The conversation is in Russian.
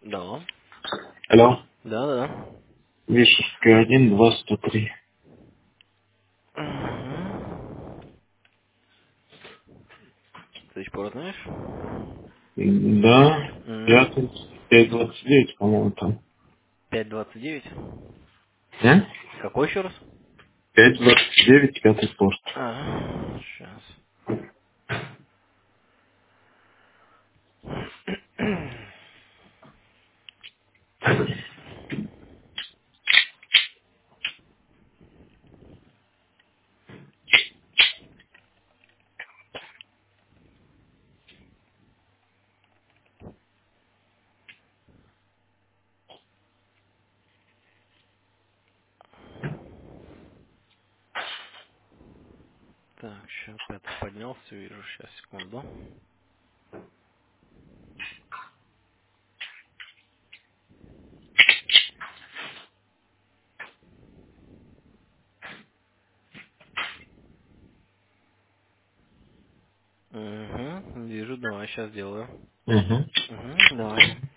Да. Алло. Да. Вещевская 1, 2, 103. Угу. Ты до сих пор знаешь? Да, Угу. пятница, 5:29, по-моему, там. 5:29. А? Какой еще раз? 5:29, пятый порт. Сейчас. Так, сейчас пятый поднялся, вижу, сейчас, секунду. Угу, вижу, давай, сейчас сделаю. Угу. Угу, давай.